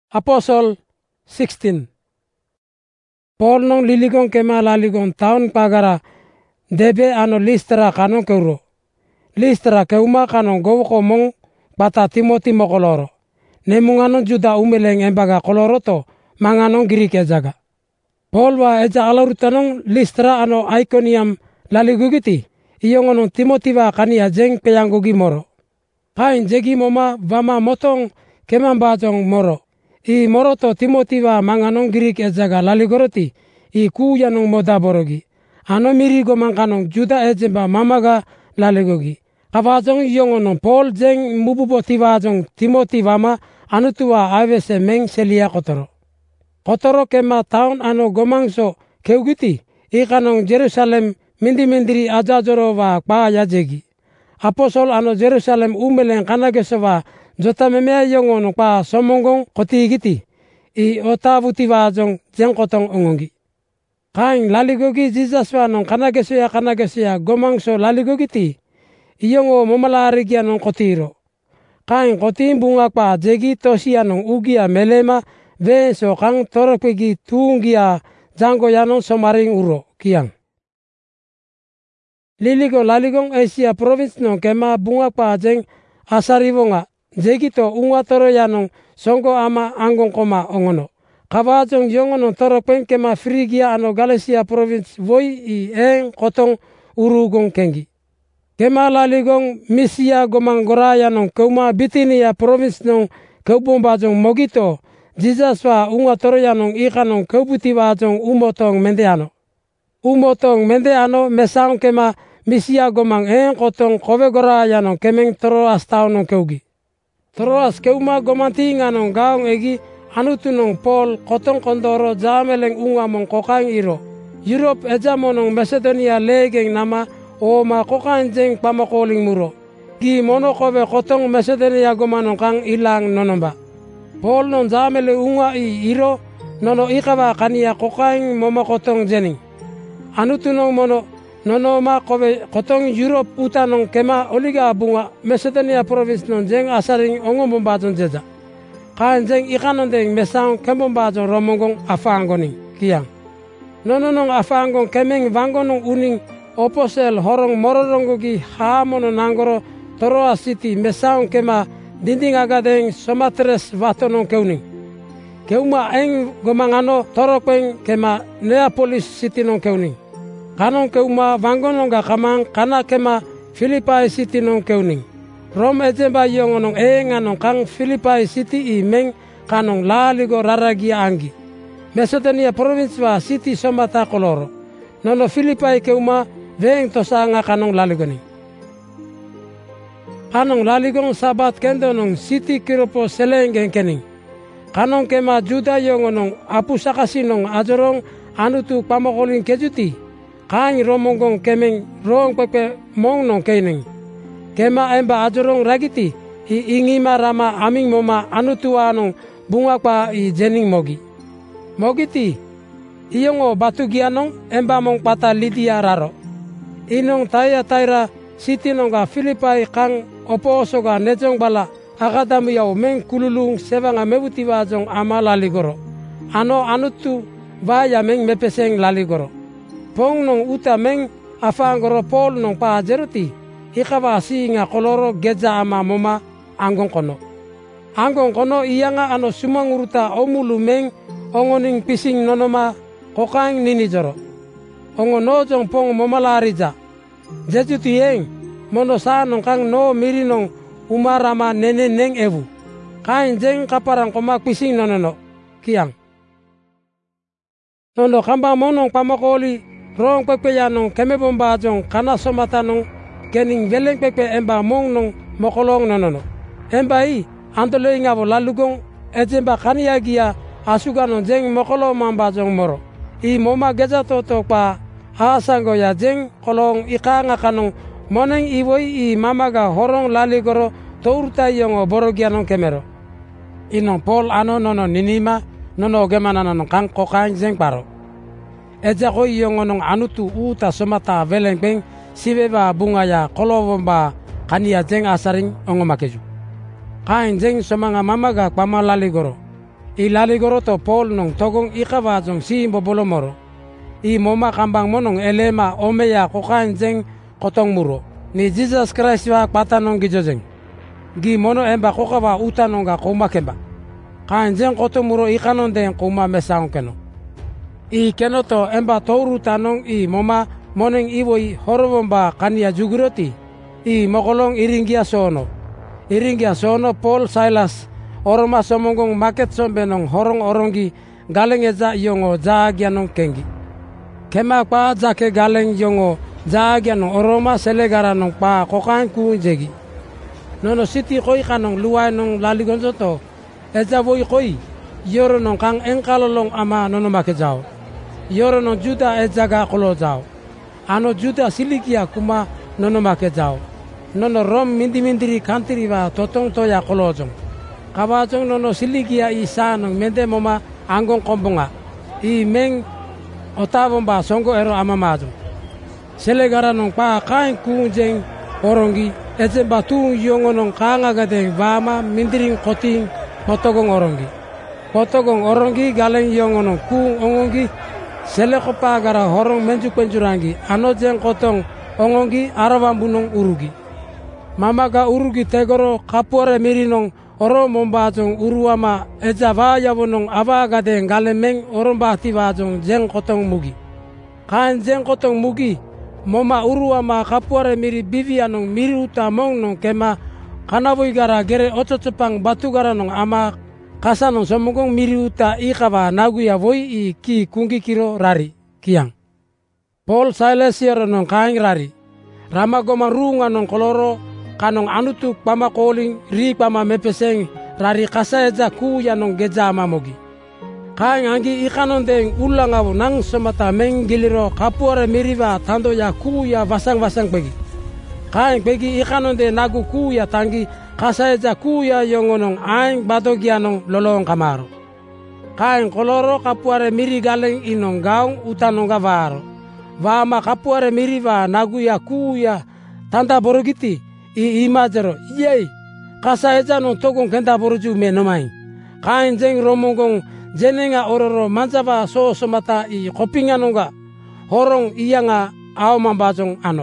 Apostle 16. Paul nong liligong kema laligong taon pagara debe ano Listra kanong keuro. Listra keuma kanong gowoko mong bata Timoti mokoloro. Nemunganong Juda umeleng embaga koloro to manganong Girike jaga. Paul wa eja alarutanong Listra ano Iconium laligugiti. Iyongonong Timoti wa kania jeng peyanggugi moro. Kain jegi moma vama motong kemambajong moro. I moroto Timoti wa manganong Girike jaga laligoroti. I kuyanong moda borogi. Ano mirigo mangkanong Juda ejemba mamaga laligogi. Kavajong iyongonong Paul jeng mububo tivajong Timoti wama anutua awese meng selia kotoro. Kotoro kema taon ano gomangso keugiti. Ikanong Jerusalem mindiri ajajoro wa kpa yajegi. Aposol ano Jerusalem umeleng kanageso wa jota memea yongonong kpa somongong kotigiti. I otavuti wajong jengkotong ongongi. Kain laligogi Jesus wa nong kanageso ya gomangso laligogiti. Iyongo momalarigia nong kotiro. Kain kotim bunga kpa jegi tosia nong ugia melema veso kang torokpegi tungia jango yanong somaring uro kiang. Liligo laligong Asia province nong kema bunga kpa jeng asarivonga jegito unga toro yanong songgo ama angong koma ongono. Kawajong yongono torokpen kema Frigia ano Galatia province voi i eng kotong urugong kengi. Kema laligong Misia gomanggoraya nong keuma Bitinia province nong keubombajong mogito. Jesus wa unga toro yanong ika nong keubuti wajong umotong mendeano. Umotong mendeano mesang kema Misia gomang eng kotong kowegoraya nong kemeng Troas tao nong keugi. Troas keuma gomantinga nong gaong egi anutu nong Paul kotong kondoro jameleng unga mong kokaing iro. Europe ejamo nong Macedonia legeng nama oma kokaing jeng pamakoling muro. Gi mono kowe kotong Macedonia gomanong kang ilang nonomba. Paul non jamele unga i iro nono ikawa kania kokaing moma kotong jening. Anutu nong mono nono ma kowe kotong Europe uta nong kema oliga bunga Macedonia province non jeng asaring ongomombajon jeja. Kain jeng ikanon deng mesang kembombajon romongong afangoning kiang. Nono nong afangong kemeng vangonong uning oposel horong mororonggogi hamono nanggoro Troas city mesang kema dinding agadeng Somatres watonong keuning. Keuma eng gomangano torokeng kema Neapolis city nong keuning. Kanong keuma vangonong ga kamang kana kema Philippi city nong keuning. Rome ejemba yongonong enganong kang Philippi city i meng kanong laligo raragia anggi. Macedonia province wa city somata koloro. Nono Philippi keuma veng tosanga kanong laligoni. Kanong laligong sabat kendo nong city kiropo selengeng kening. Kanong kema Juda yongonong apusakasi nong ajorong anutu pamakoling kejuti. Kain romonggong kemeng rong pepe mong nong kening. Kema emba ajorong ragiti i ingima rama aming moma anutua nong bunga pa i jening mogi. Mogiti iyongo batu gianong emba mong pata Lidia raro. Inong taira city nongga Philippi kang oposo ga nejong bala agadamu yau meng kululung sevanga mebuti wajong ama laligoro. Ano anutu vaya meng mepeseng laligoro. Pong nong uta meng afangoro Paul nong pa jeruti. Ikawa singa koloro geja ama moma anggong kono. Anggong kono iyanga ano sumanguruta omulu meng ongoning pising nonoma kokaing nini joro. Ongonojong pong momalarija. Jeju tieng mono sanong kang no mirinong umarama neneng ewu. Kain jeng kaparang komak pising nonono. Kiang. Nono kamba monong pamakoli rong pepeyanong kemebombajong kana somatanong kening veleng pepe emba mong nong mokolong nonono. Emba i antoloi ngabo lalugong ejemba kaniagia asuganon jeng mokolo mambajong moro. I moma geja toto pa hasango ya jeng kolong ikanga kanong moneng iwoi i mamaga horong laligoro tourta yongo borogianong kemero. Inong Paul ano nono ninima nono gemana nono kang kokaing jeng paro. Eja koi yongo nong anutu uta somata veleng peng sibeba bunga ya kolowomba kania jeng asaring ongomakeju. Kain jeng somanga mamaga pama laligoro. I laligoro to Paul nong togong ikawa jong si bolomoro. I moma kambang monong elema omeya kokain jeng kotong muro. Ni Jesus Christ wa pata nong gijojeng. Gi mono emba kokawa uta nonga koma kemba. Kain jeng kotong muro ikanon den koma mesaong keno. I keno to emba touru tanong i moma moneng iwoi horowomba kania juguroti. I mokolong iringia sono. Iringia sono Paul Silas oroma somongong market sombenong horong orongi galeng eja yongo jaagianong kengi. Kema pa jake galeng yongo jaagianong oroma selegaranong pa kokain kuunjegi. Nono siti koi kanong luwai nong laligonzo to eja woi koi yoro nong kang engkalolong ama nono make jao. Yoro nong juda eja ga kolo jao. Ano juda silikia kuma nono make jao. Nono rom mindi-mindiri kantiri wa totong toya kolo jong. Kabajong nono silikia i sanong mende moma anggong kombonga. I meng otavomba songo ero amamajong. Selegara nong pa kain kuunjeng orongi. Ejemba tuung yongo nong kaangagadeng vama mindiring koting potogong orongi. Potogong orongi galeng yongo nong kuung ongongi. Seleko pa gara horong menjuk penjurangi. Ano jeng kotong ongongi arawambunong urugi. Mamaga urugi tegoro kapuare mirinong oro mombajong uruama eja vayawonong avagadeng galemeng orombahti wajong jeng kotong mugi. Kain jeng kotong mugi moma uruama kapuare miri bivianong miri uta mongnong kema kanawoi gara gere ocho cepang batu gara nong ama kasanong somongong miri uta ikawa naguya woi i ki kungki kiro rari kiang. Paul Silas yoro nong kain rari. Rama goma runga nong koloro kanong anutuk pama koling ri pama mepeseng rari kasa eja kuya nong geja mamogi. Kain angi ikanon deng ulang awo nang somata menggiliro kapuare miriwa tando ya kuya vasang-vasang pegi. Kain pegi ikanon de nagu kuya tangi kasa eja kuya yongonong aing badogianong lolong kamaro. Kain koloro kapuare miri galeng inong gaung utanong gavaro. Vama kapuare miriwa nagu ya kuya tanda borogiti. I imajero yei kasa eja nong togong kenta boruju menomai. Kain jeng romongong jenenga ororo manjaba so somata i kopinga nonga horong iyanga ao mambajong ano.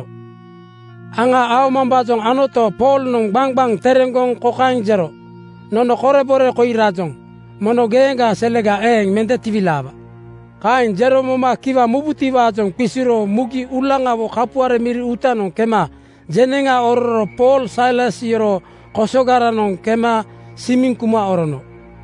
Anga ao mambajong ano to Paul nong bang terenggong kokain jero. Nono korebore koi rajong. Mono genga selega mende tivilaba. Kain jero moma kiwa mubuti wajong pisiro mugi ulanga wo kapuare miri utanong kema. Jenenga ororo Paul Silas yoro kosogara nong kema simingkuma orono.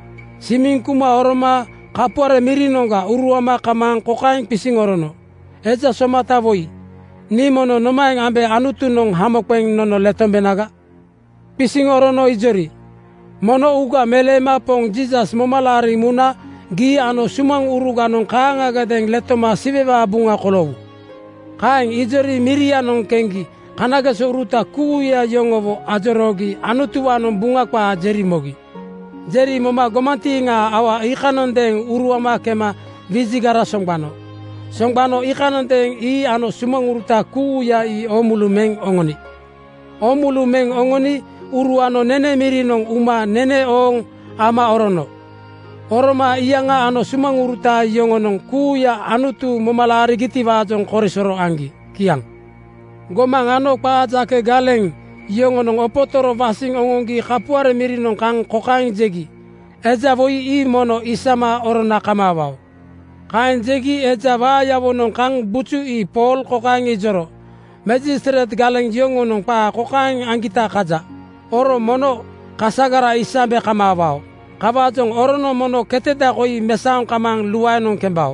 Simingkuma oroma kapuare mirinonga uruama kamang kokain pising orono. Eja somata woi. Ni mono nomaing ambe anutu nong hamokpeng nono letombenaga. Pising orono ijori. Mono uga melema pong Jesus momalari muna gi ano sumang uruga nong kaangagadeng letoma sibewa bunga kolowu. Kain ijori miria nong kengi. Kanaga suruta kuya yongovo ajorogi anutua non bunga kwa jeri mogi. Jeri moma gomanti nga awa ikanon deng uruama kema vizigara songbano. Songbano ikanon deng i ano sumang uruta kuya i omulumeng ongoni. Omulumeng ongoni uruano nene mirinong uma nene ong ama orono. Oroma iyanga ano sumang uruta yongonong kuya anutu momalari giti wajong korisoro anggi kiang. Gomang ano pa jake galeng yongonong opotoro vasing ongongi kapuare mirinong kang kokain jegi. Eja woi i mono isama orona kamawao. Kain jegi eja wayawonong kang bucu i Paul kokain ijoro. Magistrate galeng yongonong pa kokain anggita kaja. Oro mono kasagara isambe kamawao. Kabajong orono mono keteda koi mesaong kamang luwai nong kembao.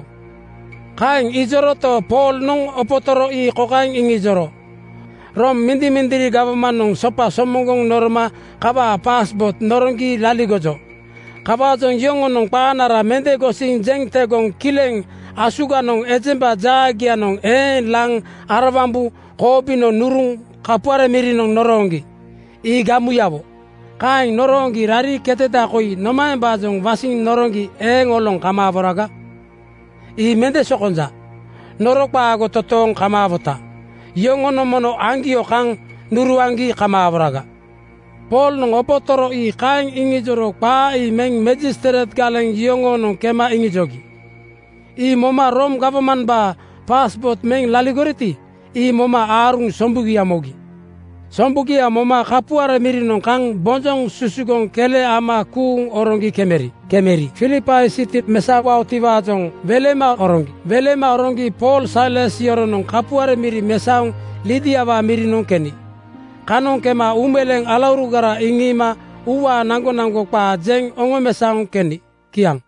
Kain ijoro to Paul nong opotoro i kokain ingijoro. Rom mindi-mindiri government nong sopa somongong norma kaba passport norongi laligojo. Kabajong yongon nong panara mende gosing jeng tegong kileng asuga nong ejemba jagia nong lang arawambu kopi no nurung kapuare miri nong norongi. I gamu yabo. Kain norongi rari keteta koi nomain bajong vasing norongi ngolong kamaboraga. I mende sokonja. Norok pa ago totong kamabota. Yongono mono anggi okang nuru anggi kamabaraga. Paul nong opo toro i kaeng ingi joro pa i meng magistrate galeng yongo nong kema ingi jogi. I moma Rome government ba passport meng laligoriti i moma arung sombugi amogi. Sombugi moma kapuara miri nong kang bonjong susugong kele ama kuung orongi kemeri. Philippi city mesawa otiva jong velema orongi Paul Silas yoro nong kapuara miri mesaung Lydia wa miri nong keni. Kanong kema umeleng alaurugara ingima uwa nango pa jeng ongo mesaung keni kiang.